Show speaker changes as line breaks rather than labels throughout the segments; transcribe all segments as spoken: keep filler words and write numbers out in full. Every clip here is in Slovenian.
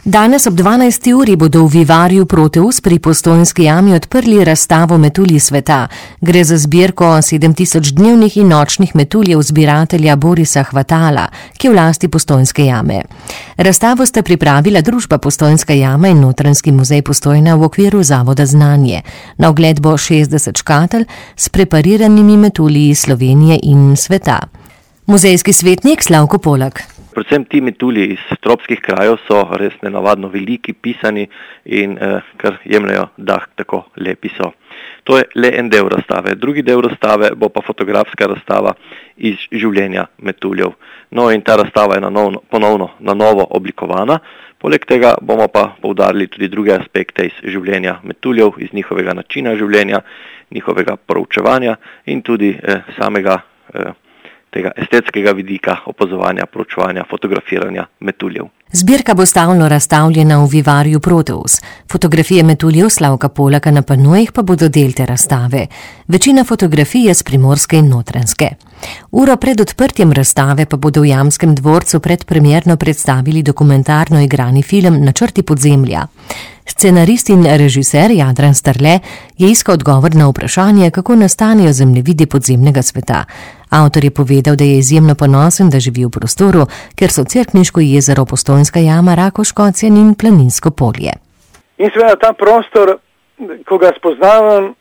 Danes ob dvanajsti uri bodo v Vivarju Proteus pri Postojnski jami odprli razstavo Metulji sveta. Gre za zbirko sedem tisoč dnevnih in nočnih metuljev zbiratelja Borisa Hvatala, ki je v lasti Postojnske jame. Razstavo sta pripravila družba Postojnska jama in Notranjski muzej Postojna v okviru Zavoda Znanje. Na ogled bo šestdeset škatel s prepariranimi metulji iz Slovenije in sveta. Muzejski svetnik Slavko Polak.
Predvsem ti metulji iz tropskih krajev so res nenavadno veliki, pisani in eh, kar jemljajo dah, tako lepi so. To je le en del razstave. Drugi del razstave bo pa fotografska razstava iz življenja metuljev. No in ta razstava je na novo, ponovno na novo oblikovana. Poleg tega bomo pa poudarili tudi druge aspekte iz življenja metuljev, iz njihovega načina življenja, njihovega proučevanja in tudi eh, samega eh, tega estetskega vidika opazovanja, proučevanja, fotografiranja metuljev.
Zbirka bo stalno razstavljena v Vivarju Proteus. Fotografije metuljev Slavka Polaka na panojih pa bodo del te razstave. Večina fotografij je s Primorske in Notranjske. Uro pred odprtjem razstave pa bodo v Jamskem dvorcu predpremierno predstavili dokumentarno igrani film Načrti podzemlja. Scenarist in režiser Jadran Starle je iskal odgovor na vprašanje, kako nastanejo zemljevidi podzemnega sveta. Avtor je povedal, da je izjemno ponosen, da živi v prostoru, ker so Cerkniško jezero, Postojnska jama, Rakovško, Cen in Planinsko polje.
In seveda ta prostor, ko ga spoznavam,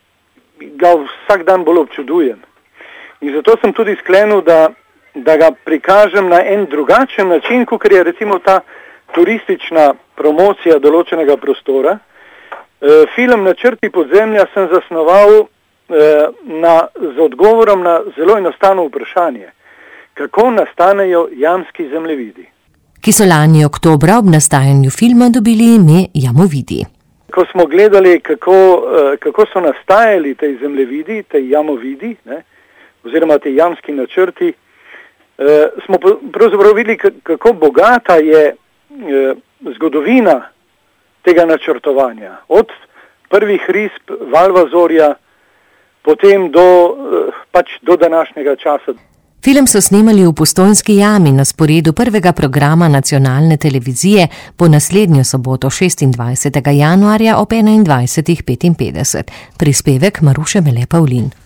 ga vsak dan bolj občudujem. In zato sem tudi sklenil, da, da ga prikažem na en drugačen način, kot je recimo ta turistična promocija določenega prostora. E, film Načrti podzemlja sem zasnoval e, na, z odgovorom na zelo enostavno vprašanje. Kako nastanejo jamski zemljevidi?
Ki so lani oktobra ob nastajanju filma dobili ime Jamovidi.
Ko smo gledali, kako, kako so nastajali te zemljevidi, te jamovidi, ne, oziroma te jamski načrti, smo pravzaprav videli, kako bogata je zgodovina tega načrtovanja. Od prvih risb Valvazorja, potem do, pač do današnjega časa.
Film so snemali v Postojnski jami na sporedu prvega programa nacionalne televizije po naslednjo soboto šestindvajsetega januarja ob enaindvajsetih petinpetdeset. Prispevek Maruše Mele Pavlin.